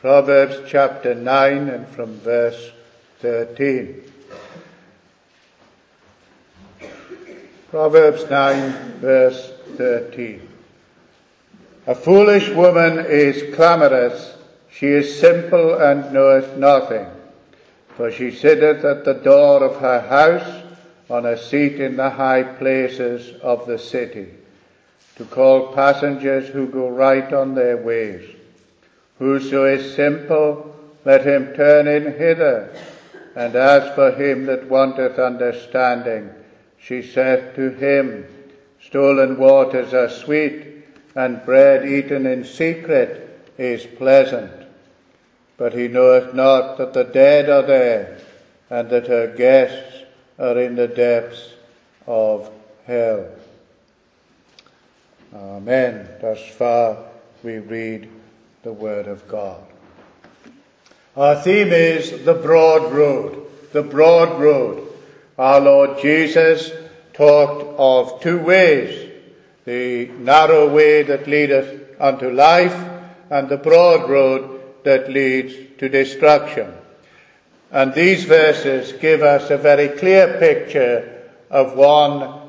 Proverbs chapter 9 and from verse 13. Proverbs 9 verse 13. A foolish woman is clamorous, she is simple and knoweth nothing. For she sitteth at the door of her house, on a seat in the high places of the city, to call passengers who go right on their ways. Whoso is simple, let him turn in hither. And as for him that wanteth understanding, she saith to him, stolen waters are sweet, and bread eaten in secret is pleasant. But he knoweth not that the dead are there, and that her guests are in the depths of hell. Amen. Thus far we read the word of God. Our theme is the broad road. The broad road. Our Lord Jesus talked of two ways: the narrow way that leadeth unto life, and the broad road that leads to destruction. And these verses give us a very clear picture of one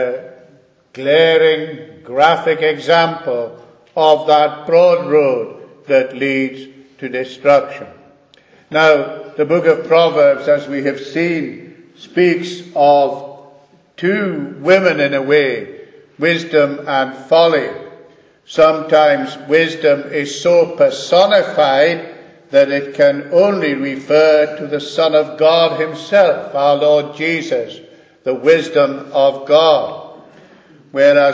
glaring, graphic example of that broad road that leads to destruction. Now, the book of Proverbs, as we have seen, speaks of two women in a way, wisdom and folly. Sometimes wisdom is so personified that it can only refer to the Son of God himself, our Lord Jesus, the wisdom of God. Whereas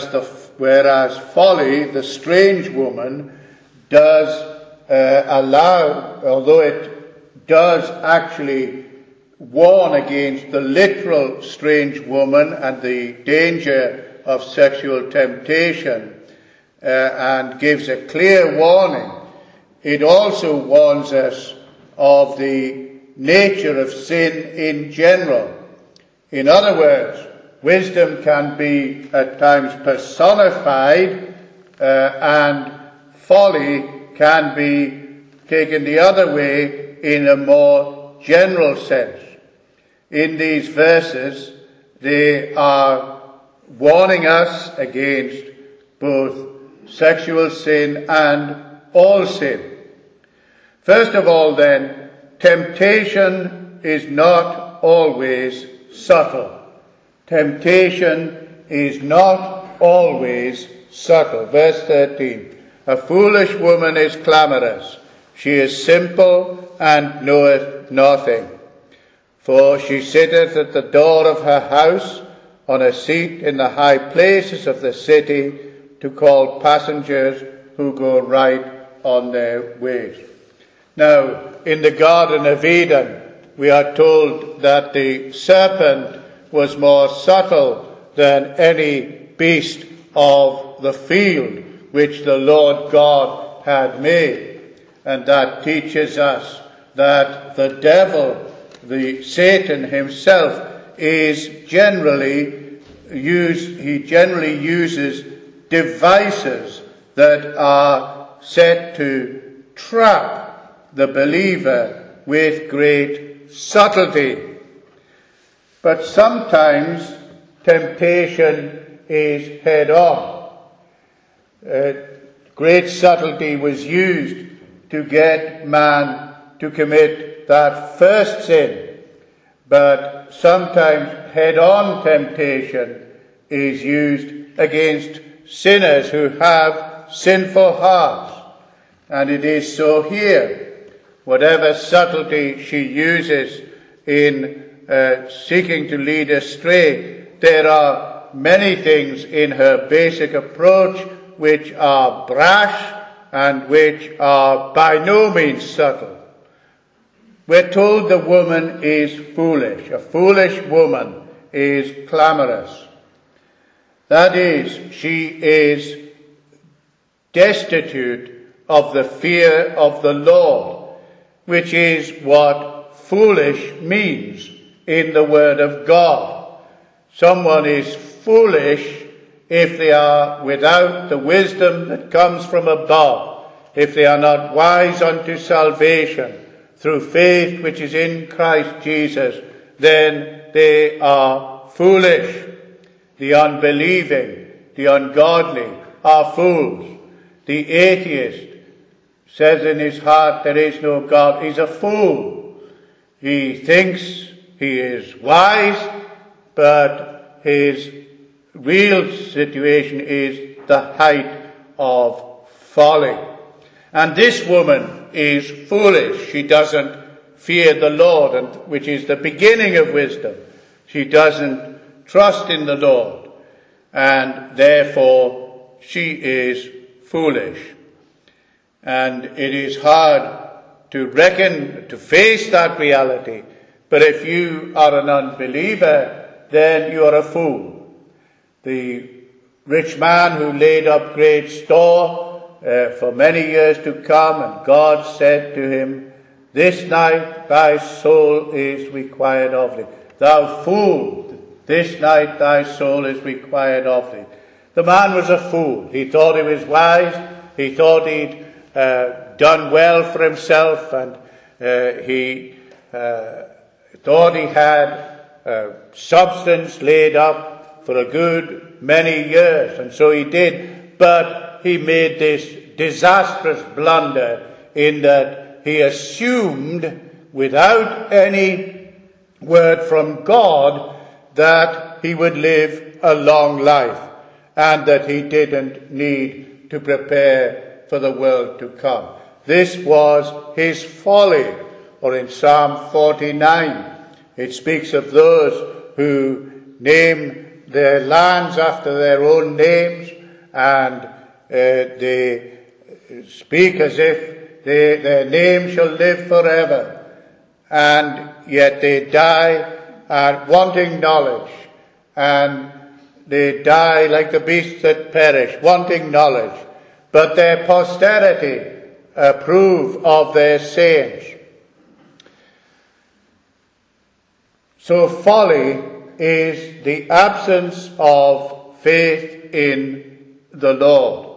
folly, the strange woman, does although it does actually warn against the literal strange woman and the danger of sexual temptation, and gives a clear warning, it also warns us of the nature of sin in general. In other words, wisdom can be at times personified, and folly can be taken the other way in a more general sense. In these verses, they are warning us against both sexual sin and all sin. First of all, then, temptation is not always subtle. Temptation is not always subtle. Verse 13. A foolish woman is clamorous. She is simple and knoweth nothing. For she sitteth at the door of her house, on a seat in the high places of the city, to call passengers who go right on their ways. Now, in the Garden of Eden, we are told that the serpent was more subtle than any beast of the field which the Lord God had made. And that teaches us that the devil, the Satan himself, generally uses devices that are set to trap the believer with great subtlety. But sometimes temptation is head on. Great subtlety was used to get man to commit that first sin. But sometimes head-on temptation is used against sinners who have sinful hearts. And it is so here. Whatever subtlety she uses in seeking to lead astray, there are many things in her basic approach which are brash and which are by no means subtle. We're told the woman is foolish. A foolish woman is clamorous. That is, she is destitute of the fear of the Lord, which is what foolish means in the Word of God. Someone is foolish if they are without the wisdom that comes from above, if they are not wise unto salvation through faith which is in Christ Jesus, then they are foolish. The unbelieving, the ungodly are fools. The atheist says in his heart there is no God. He's a fool. He thinks he is wise, but his real situation is the height of folly. And this woman is foolish. She doesn't fear the Lord, which is the beginning of wisdom. She doesn't trust in the Lord, and therefore she is foolish. And it is hard to face that reality. But if you are an unbeliever, then you are a fool. The rich man who laid up great store for many years to come, and God said to him, "This night thy soul is required of thee. Thou fool, this night thy soul is required of thee." The man was a fool. He thought he was wise. He thought he'd done well for himself, and he thought he had substance laid up for a good many years, and so he did. But he made this disastrous blunder in that he assumed, without any word from God, that he would live a long life, and that he didn't need to prepare for the world to come. This was his folly. Or in Psalm 49, it speaks of those who name their lands after their own names, and they speak as if their name shall live forever, and yet they die wanting knowledge, and they die like the beasts that perish, wanting knowledge. But their posterity approve of their sayings. So folly is the absence of faith in the Lord.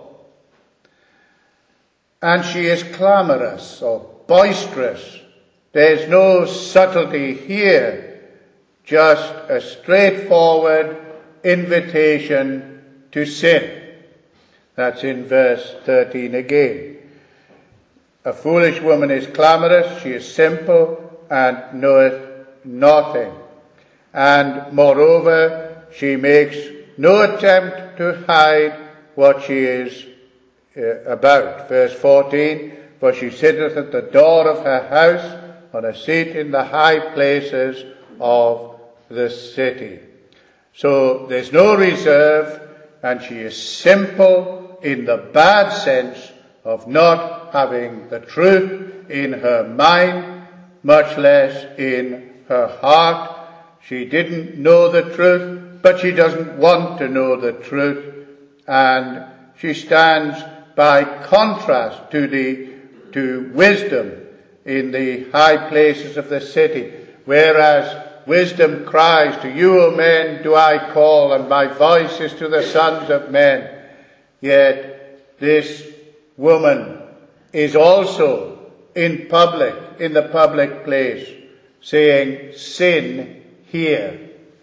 And she is clamorous or boisterous. There's no subtlety here, just a straightforward invitation to sin. That's in verse 13 again. A foolish woman is clamorous, she is simple, and knoweth nothing. And moreover, she makes no attempt to hide what she is about. Verse 14, for she sitteth at the door of her house, on a seat in the high places of the city. So there's no reserve, and she is simple in the bad sense of not having the truth in her mind, much less in her heart. She didn't know the truth, but she doesn't want to know the truth, and she stands by contrast to wisdom in the high places of the city, whereas wisdom cries, "To you, O men, do I call, and my voice is to the sons of men." Yet this woman is also in the public place, saying, "Sin here."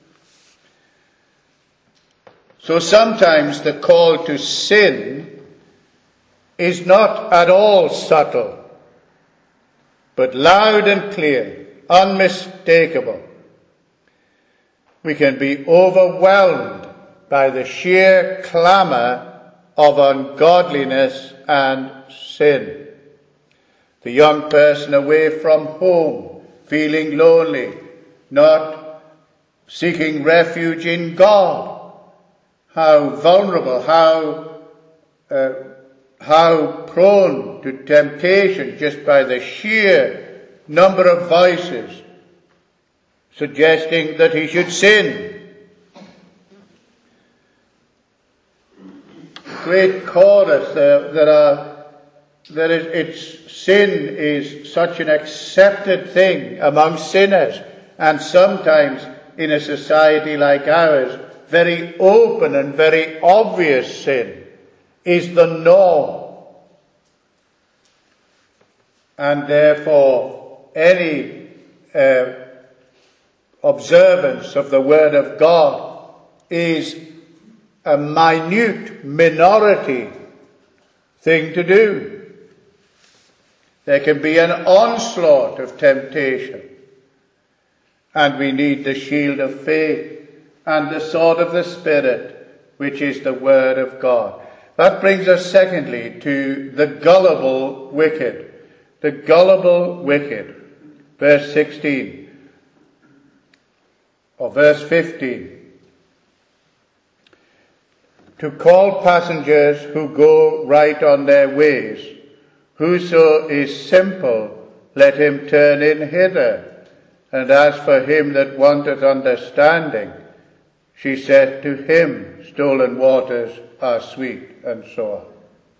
So sometimes the call to sin is not at all subtle, but loud and clear, unmistakable. We can be overwhelmed by the sheer clamour of ungodliness and sin. The young person away from home, feeling lonely, not seeking refuge in God. How vulnerable, how prone to temptation just by the sheer number of voices suggesting that he should sin. Great chorus sin is such an accepted thing among sinners, and sometimes in a society like ours, very open and very obvious sin is the norm. and therefore any observance of the Word of God is a minute minority thing to do. There can be an onslaught of temptation, and we need the shield of faith and the sword of the Spirit, which is the Word of God. That brings us secondly to the gullible wicked. The gullible wicked. Verse 16. Or verse 15. To call passengers who go right on their ways. Whoso is simple, let him turn in hither. And as for him that wanteth understanding, she said to him, stolen waters are sweet, and so on.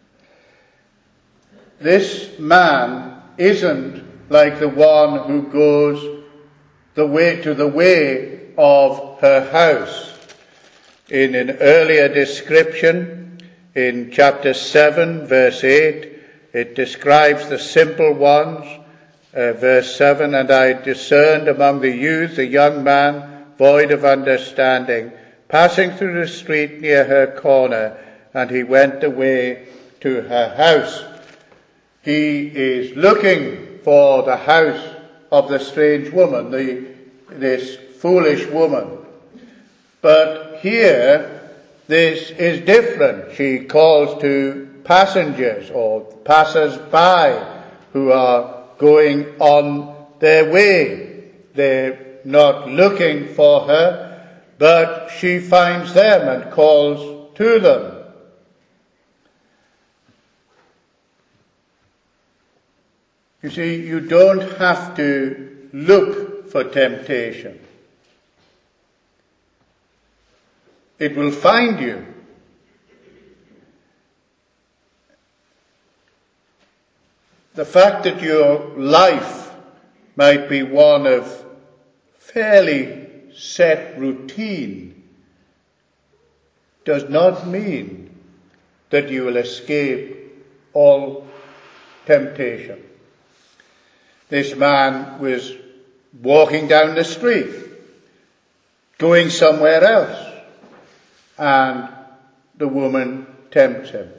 This man isn't like the one who goes to the way of her house. In an earlier description, in chapter 7, verse 8, it describes the simple ones. Verse 7, and I discerned among the youth a young man void of understanding, passing through the street near her corner, and he went away to her house. He is looking for the house of the strange woman, this foolish woman. But here, this is different. She calls to passengers or passers-by who are going on their way. They're not looking for her, but she finds them and calls to them. You see, you don't have to look for temptation. It will find you. The fact that your life might be one of fairly set routine does not mean that you will escape all temptation. This man was walking down the street, going somewhere else, and the woman tempts him.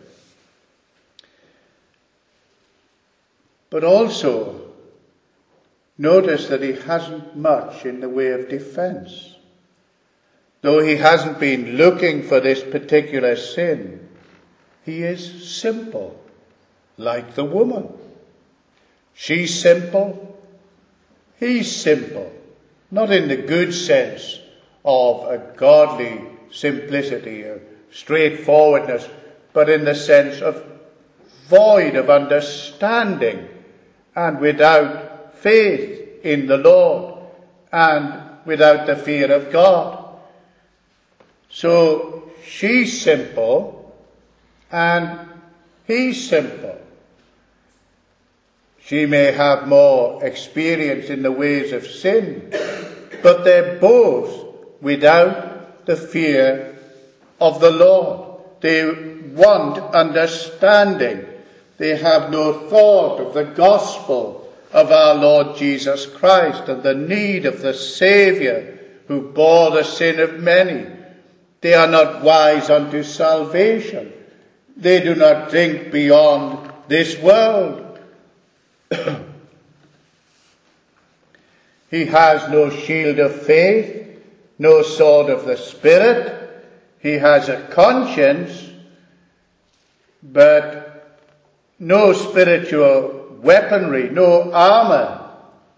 But also, notice that he hasn't much in the way of defense. Though he hasn't been looking for this particular sin, he is simple, like the woman. She's simple, he's simple. Not in the good sense of a godly simplicity or straightforwardness, but in the sense of void of understanding and without faith in the Lord and without the fear of God. So she's simple and he's simple. She may have more experience in the ways of sin, but they're both without the fear of the Lord. They want understanding. They have no thought of the gospel of our Lord Jesus Christ and the need of the Saviour who bore the sin of many. They are not wise unto salvation. They do not think beyond this world. He has no shield of faith, no sword of the Spirit. He has a conscience, but no spiritual weaponry, no armor.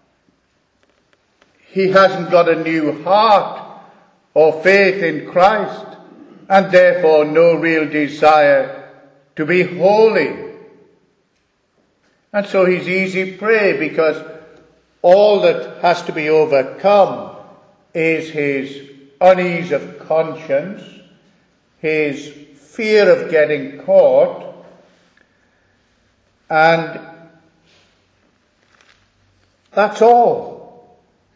He hasn't got a new heart or faith in Christ, and therefore no real desire to be holy. And so he's easy prey, because all that has to be overcome is his unease of conscience, his fear of getting caught, and that's all.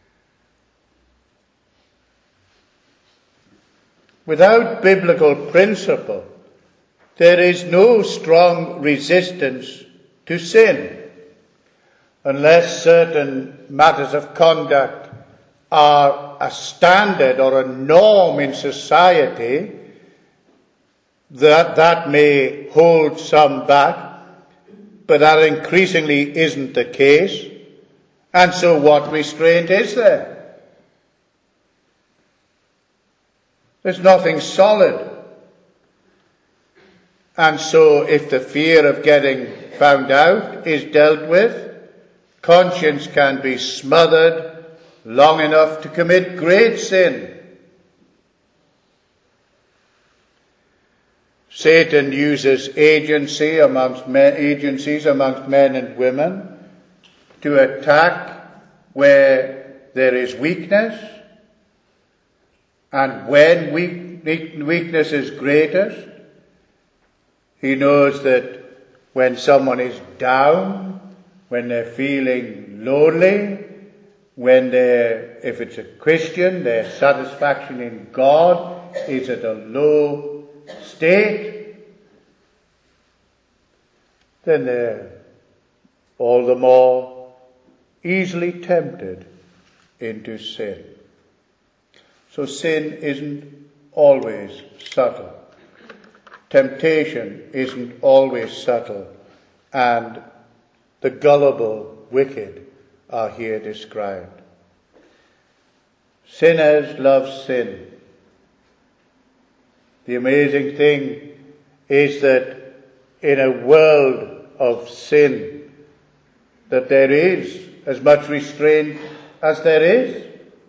Without biblical principle, there is no strong resistance to sin. unless certain matters of conduct are a standard or a norm in society, that may hold some back, but that increasingly isn't the case. And so what restraint is there? There's nothing solid. And so if the fear of getting found out is dealt with, conscience can be smothered long enough to commit great sin. Satan uses agencies amongst men and women to attack where there is weakness, and when weakness is greatest, he knows that when someone is down, when they're feeling lonely, if it's a Christian, their satisfaction in God is at a low state, then they're all the more easily tempted into sin. So sin isn't always subtle. Temptation isn't always subtle, and the gullible wicked are here described. Sinners love sin. The amazing thing is that in a world of sin, that there is as much restraint as there is.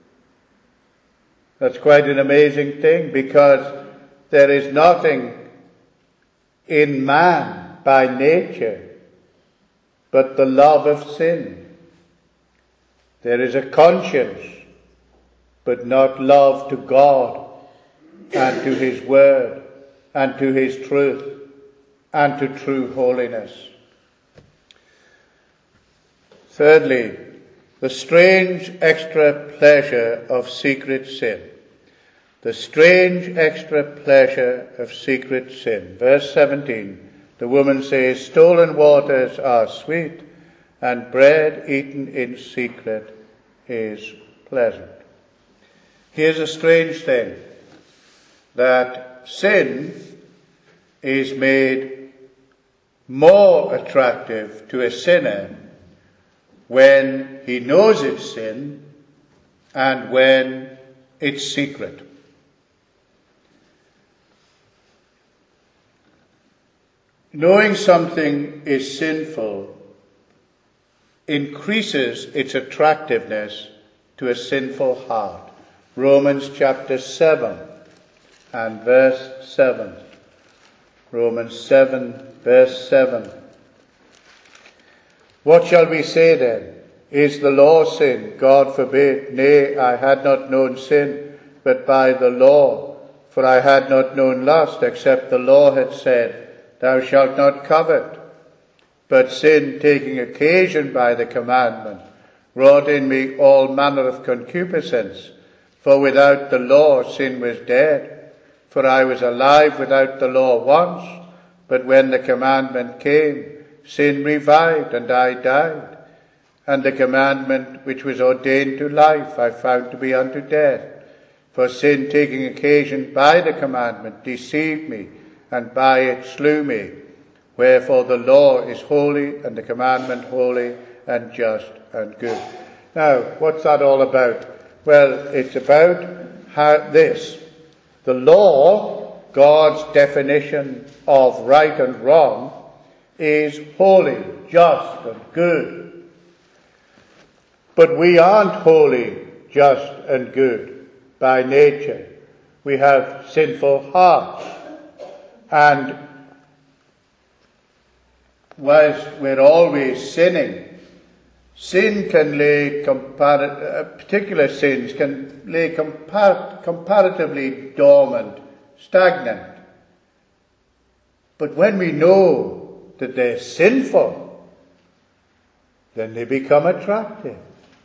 That's quite an amazing thing, because there is nothing in man by nature but the love of sin. There is a conscience, but not love to God and to His Word and to His truth and to true holiness. Thirdly, the strange extra pleasure of secret sin. The strange extra pleasure of secret sin. Verse 17, the woman says, stolen waters are sweet, and bread eaten in secret is pleasant. Here's a strange thing, that sin is made more attractive to a sinner when he knows it's sin and when it's secret. Knowing something is sinful increases its attractiveness to a sinful heart. Romans chapter 7 and verse 7. Romans 7 verse 7. What shall we say then? Is the law sin? God forbid. Nay, I had not known sin, but by the law. For I had not known lust, except the law had said, Thou shalt not covet. But sin, taking occasion by the commandment, wrought in me all manner of concupiscence. For without the law sin was dead. For I was alive without the law once, but when the commandment came, sin revived, and I died. And the commandment which was ordained to life I found to be unto death. For sin, taking occasion by the commandment, deceived me, and by it slew me. Wherefore the law is holy, and the commandment holy, and just, and good. Now, what's that all about? Well, it's about this. The law, God's definition of right and wrong, is holy, just, and good. But we aren't holy, just, and good by nature. We have sinful hearts. And whilst we're always sinning, sin can lay particular sins can lay comparatively dormant, stagnant. But when we know that they're sinful, then they become attractive.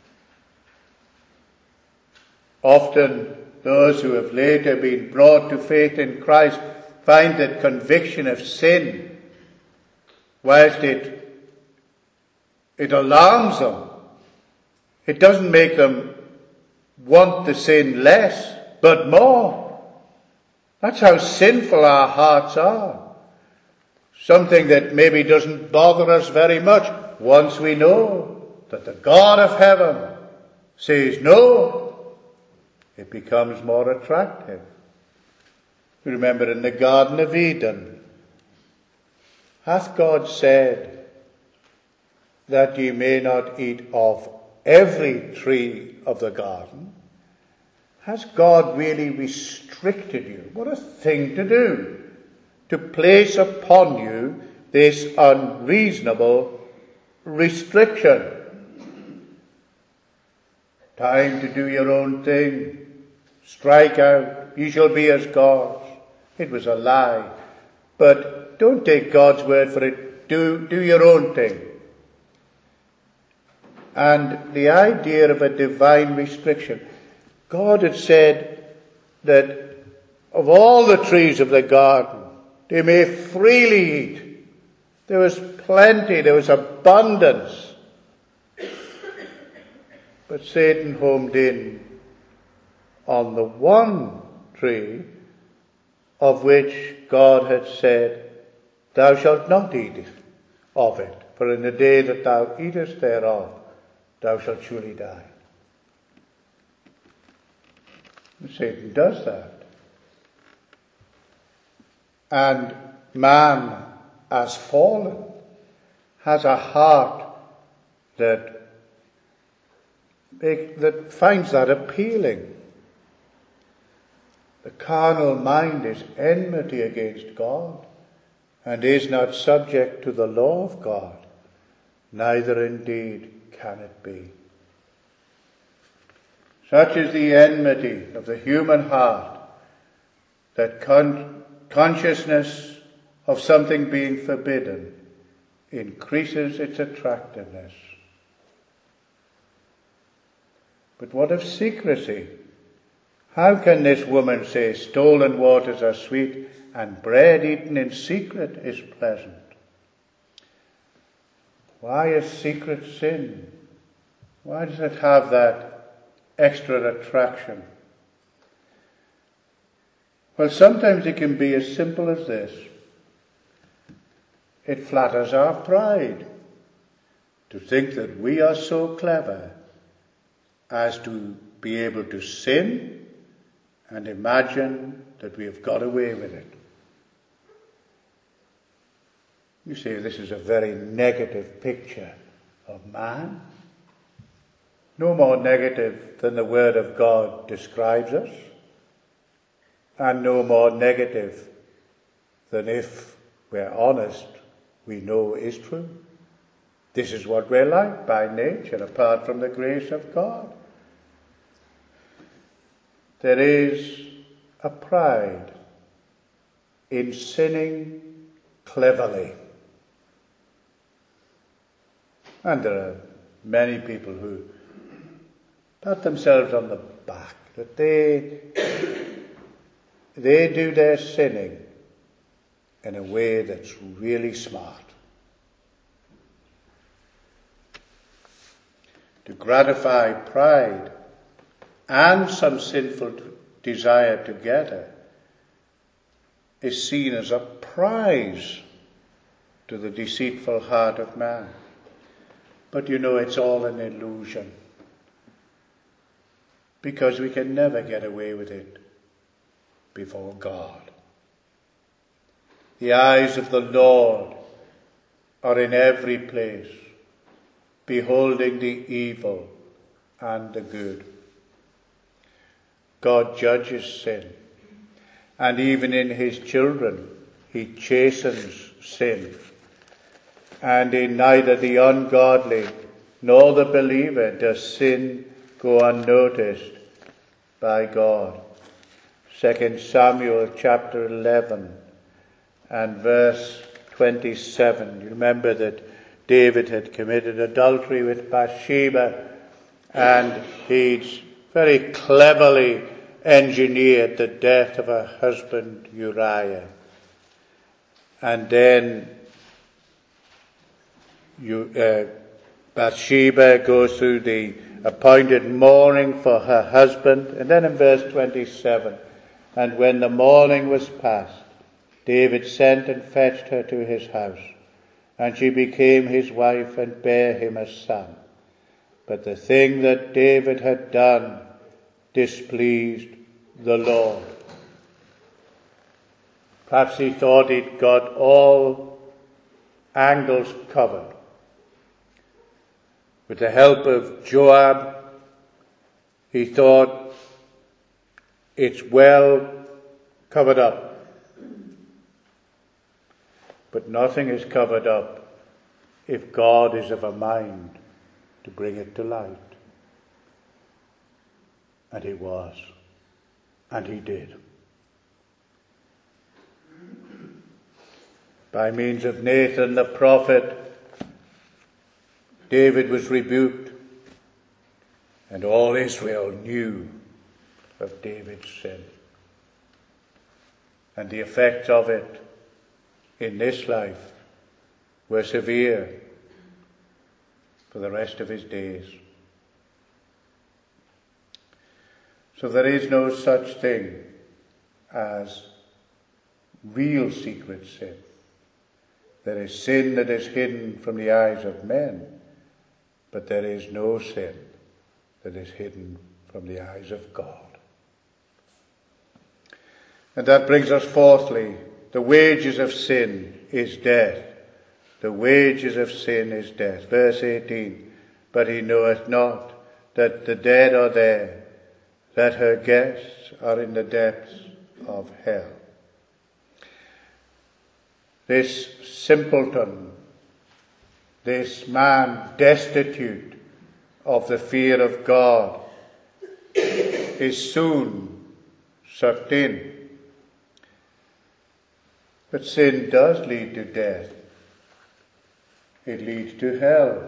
Often those who have later been brought to faith in Christ find that conviction of sin, whilst it It alarms them. It doesn't make them want the sin less, but more. That's how sinful our hearts are. Something that maybe doesn't bother us very much. Once we know that the God of heaven says no, it becomes more attractive. You remember in the Garden of Eden, hath God said that ye may not eat of every tree of the garden? Has God really restricted you? What a thing to do, to place upon you this unreasonable restriction. Time to do your own thing. Strike out. You shall be as gods. It was a lie. But don't take God's word for it. Do your own thing. And the idea of a divine restriction. God had said that of all the trees of the garden, they may freely eat. There was plenty, there was abundance. But Satan homed in on the one tree of which God had said, thou shalt not eat of it, for in the day that thou eatest thereof, thou shalt surely die. And Satan does that. And man, as fallen, has a heart that finds that appealing. The carnal mind is enmity against God, and is not subject to the law of God, neither indeed can it be. Such is the enmity of the human heart, that consciousness of something being forbidden increases its attractiveness. But what of secrecy? How can this woman say stolen waters are sweet and bread eaten in secret is pleasant? Why a secret sin? Why does it have that extra attraction? Well, sometimes it can be as simple as this. It flatters our pride to think that we are so clever as to be able to sin and imagine that we have got away with it. You see, this is a very negative picture of man. No more negative than the Word of God describes us, and no more negative than, if we're honest, we know is true. This is what we're like by nature, apart from the grace of God. There is a pride in sinning cleverly. And there are many people who pat themselves on the back, that they do their sinning in a way that's really smart. To gratify pride and some sinful desire together is seen as a prize to the deceitful heart of man. But you know, it's all an illusion, because we can never get away with it before God. The eyes of the Lord are in every place, beholding the evil and the good. God judges sin, and even in his children he chastens sin. And in neither the ungodly nor the believer does sin go unnoticed by God. 2 Samuel chapter 11 and verse 27. You remember that David had committed adultery with Bathsheba, and he'd very cleverly engineered the death of her husband Uriah. And then Bathsheba goes through the appointed mourning for her husband. And then in verse 27, and when the mourning was past, David sent and fetched her to his house, and she became his wife and bare him a son. But the thing that David had done displeased the Lord. Perhaps he thought he'd got all angles covered. With the help of Joab, he thought it's well covered up. But nothing is covered up if God is of a mind to bring it to light. And he was. And he did. By means of Nathan the prophet, David was rebuked, and all Israel knew of David's sin. And the effects of it in this life were severe for the rest of his days. So there is no such thing as real secret sin. There is sin that is hidden from the eyes of men, but there is no sin that is hidden from the eyes of God. And that brings us fourthly, the wages of sin is death. The wages of sin is death. Verse 18, but he knoweth not that the dead are there, that her guests are in the depths of hell. This simpleton, this man destitute of the fear of God, is soon sucked in. But sin does lead to death. It leads to hell.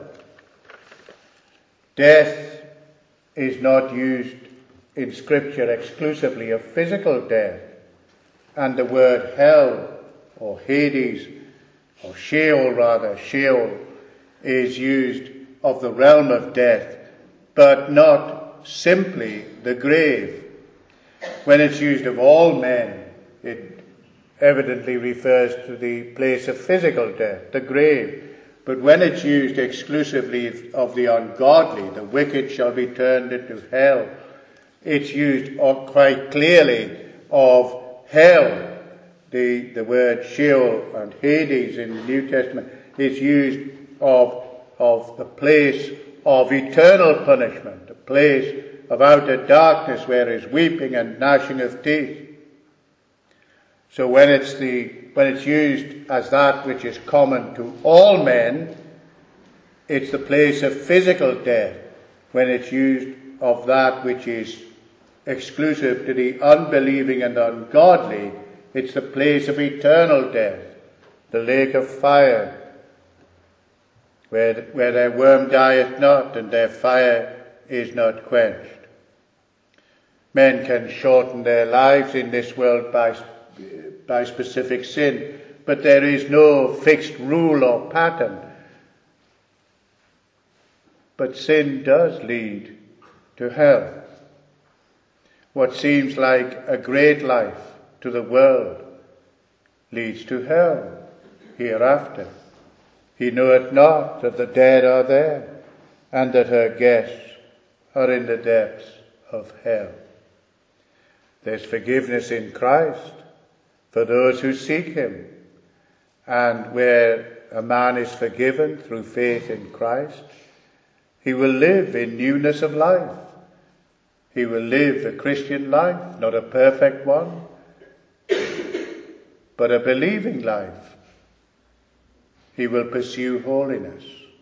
Death is not used in Scripture exclusively of physical death, and the word hell or Hades, or Sheol is used of the realm of death, but not simply the grave. When it's used of all men, it evidently refers to the place of physical death, the grave. But when it's used exclusively of the ungodly, the wicked shall be turned into hell, it's used quite clearly of hell. The word Sheol and Hades in the New Testament is used of the place of eternal punishment, a place of outer darkness where is weeping and gnashing of teeth. So when it's used as that which is common to all men, it's the place of physical death. When it's used of that which is exclusive to the unbelieving and ungodly, it's the place of eternal death, the lake of fire, where their worm dieth not and their fire is not quenched. Men can shorten their lives in this world by specific sin, but there is no fixed rule or pattern. But sin does lead to hell. What seems like a great life to the world leads to hell hereafter. He knoweth not that the dead are there, and that her guests are in the depths of hell. There's forgiveness in Christ for those who seek him. And where a man is forgiven through faith in Christ, he will live in newness of life. He will live the Christian life, not a perfect one, but a believing life. He will pursue holiness.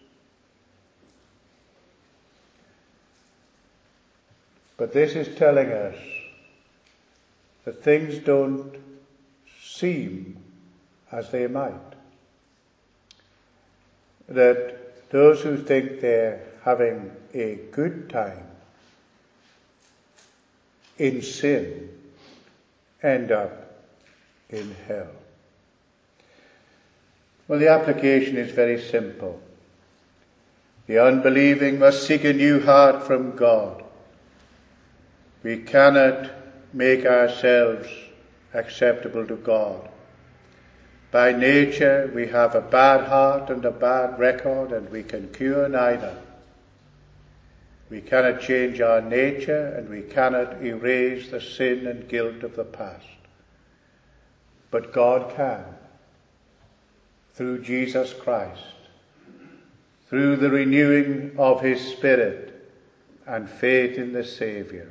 But this is telling us that things don't seem as they might. That those who think they're having a good time in sin end up in hell. Well, the application is very simple. The unbelieving must seek a new heart from God. We cannot make ourselves acceptable to God. By nature, we have a bad heart and a bad record, and we can cure neither. We cannot change our nature, and we cannot erase the sin and guilt of the past. But God can, through Jesus Christ, through the renewing of his Spirit and faith in the Saviour.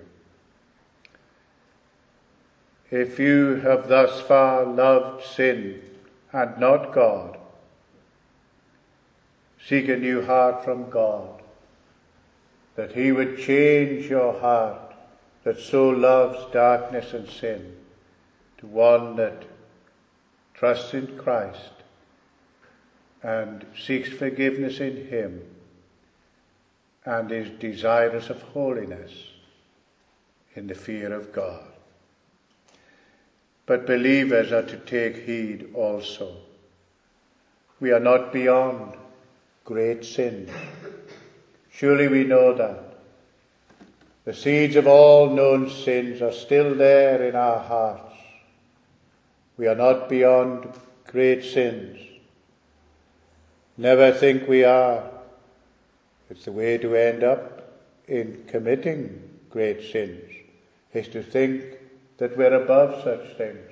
If you have thus far loved sin and not God, seek a new heart from God, that he would change your heart that so loves darkness and sin to one that trusts in Christ and seeks forgiveness in him and is desirous of holiness in the fear of God. But believers are to take heed also. We are not beyond great sin. Surely we know that. The seeds of all known sins are still there in our hearts. We are not beyond great sins. Never think we are. It's the way to end up in committing great sins, is to think that we're above such things.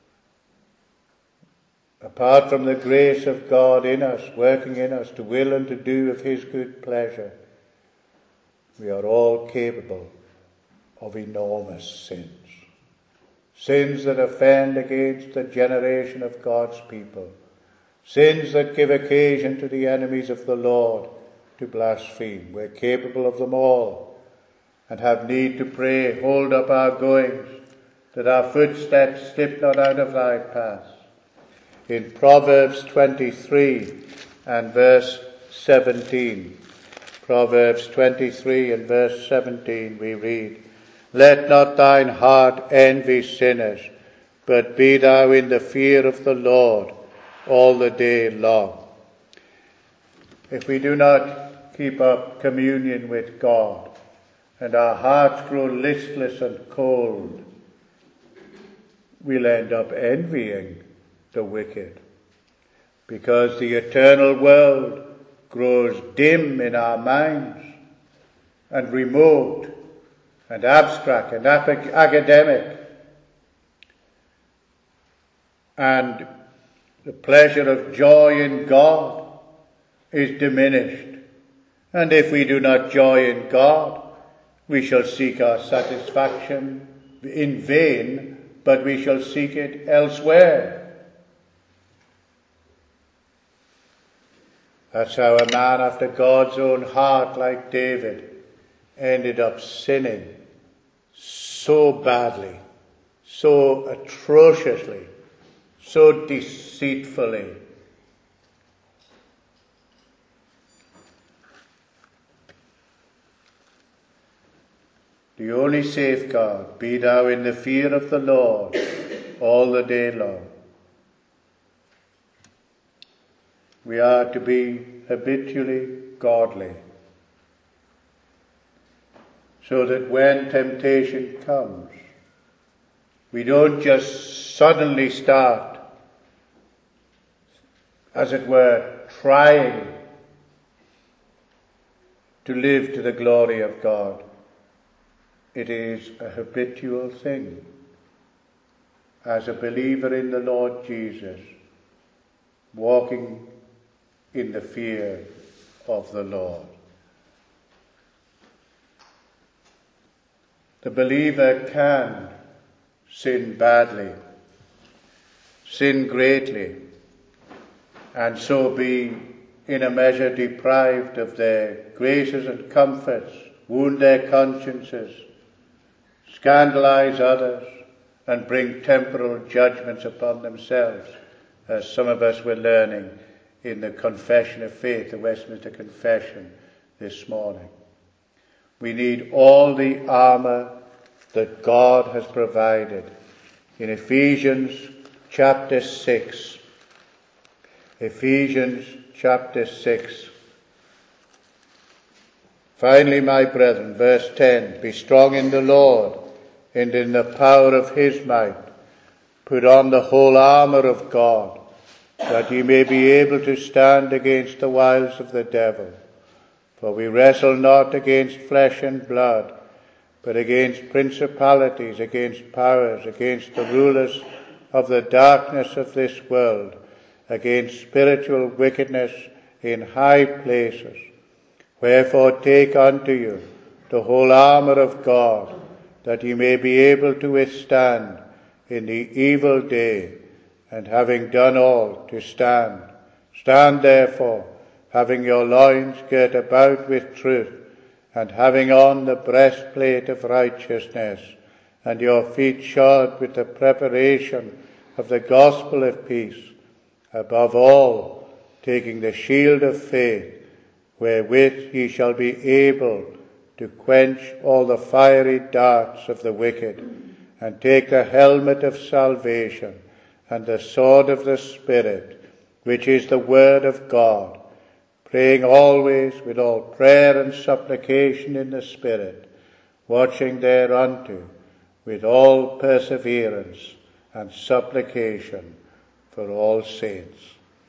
Apart from the grace of God in us, working in us to will and to do of his good pleasure, we are all capable of enormous sins. Sins that offend against the generation of God's people. Sins that give occasion to the enemies of the Lord to blaspheme. We're capable of them all and have need to pray, hold up our goings, that our footsteps slip not out of thy paths. In Proverbs 23 and verse 17, Proverbs 23 and verse 17 we read, "Let not thine heart envy sinners, but be thou in the fear of the Lord all the day long." If we do not keep up communion with God, and our hearts grow listless and cold, we'll end up envying the wicked, because the eternal world grows dim in our minds and remote and abstract and academic, and the pleasure of joy in God is diminished. And if we do not joy in God, we shall seek our satisfaction in vain, but we shall seek it elsewhere. That's how a man after God's own heart, like David, ended up sinning so badly, so atrociously, so deceitfully. The only safeguard, be thou in the fear of the Lord all the day long. We are to be habitually godly, so that when temptation comes, we don't just suddenly start, as it were, trying to live to the glory of God. It is a habitual thing. As a believer in the Lord Jesus, walking in the fear of the Lord. The believer can sin badly, sin greatly, and so be in a measure deprived of their graces and comforts, wound their consciences, scandalize others, and bring temporal judgments upon themselves, as some of us were learning in the Confession of Faith, the Westminster Confession, this morning. We need all the armour that God has provided. In Ephesians chapter 6, Ephesians chapter 6 Finally, my brethren, verse 10, be strong in the Lord and in the power of his might. Put on the whole armour of God, that ye may be able to stand against the wiles of the devil. For we wrestle not against flesh and blood, but against principalities, against powers, against the rulers of the darkness of this world, against spiritual wickedness in high places. Wherefore take unto you the whole armour of God, that ye may be able to withstand in the evil day, and having done all, to stand. Stand therefore, having your loins girt about with truth, and having on the breastplate of righteousness, and your feet shod with the preparation of the gospel of peace. Above all, taking the shield of faith, wherewith ye shall be able to quench all the fiery darts of the wicked, and take the helmet of salvation, and the sword of the Spirit, which is the word of God, praying always with all prayer and supplication in the Spirit, watching thereunto with all perseverance and supplication for all saints.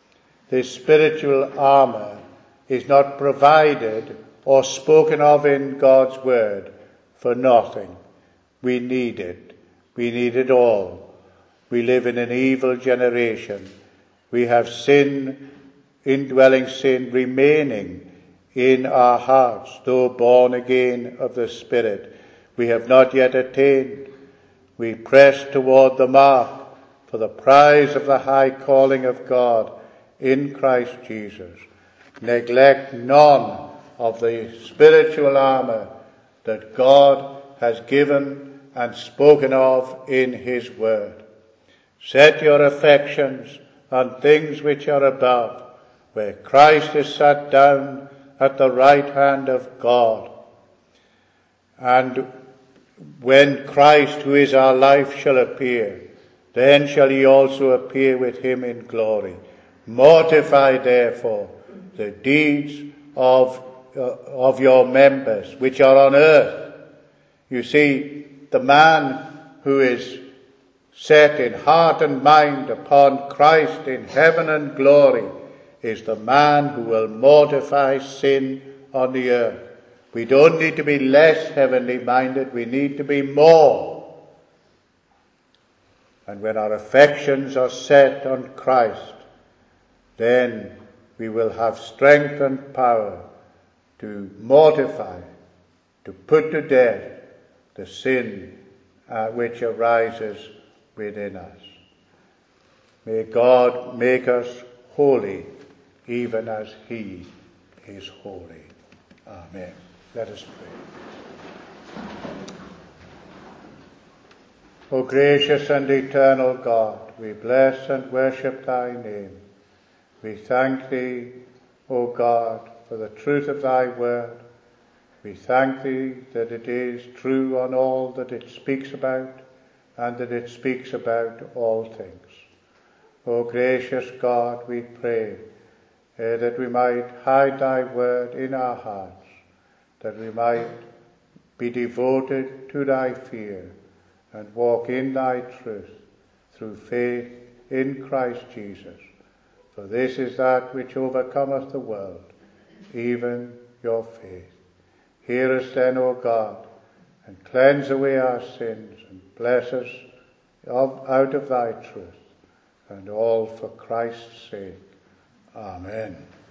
This spiritual armour is not provided or spoken of in God's word for nothing. We need it. We need it all. We live in an evil generation. We have sin, indwelling sin, remaining in our hearts, though born again of the Spirit. We have not yet attained. We press toward the mark for the prize of the high calling of God in Christ Jesus. Neglect none of the spiritual armour that God has given and spoken of in his word. Set your affections on things which are above, where Christ is sat down at the right hand of God. And when Christ, who is our life, shall appear, then shall ye also appear with him in glory. Mortify therefore the deeds of your members which are on earth. You see, the man who is set in heart and mind upon Christ in heaven and glory is the man who will mortify sin on the earth. We don't need to be less heavenly minded, we need to be more. And when our affections are set on Christ, then we will have strength and power to mortify, to put to death the sin which arises within us. May God make us holy, even as he is holy. Amen. Let us pray. O gracious and eternal God, we bless and worship thy name. We thank thee, O God, for the truth of thy word. We thank thee that it is true on all that it speaks about, and that it speaks about all things. O gracious God, we pray that we might hide thy word in our hearts, that we might be devoted to thy fear and walk in thy truth through faith in Christ Jesus. For this is that which overcometh the world, even your faith. Hear us then, O God, and cleanse away our sins, and bless us out of thy truth, and all for Christ's sake. Amen.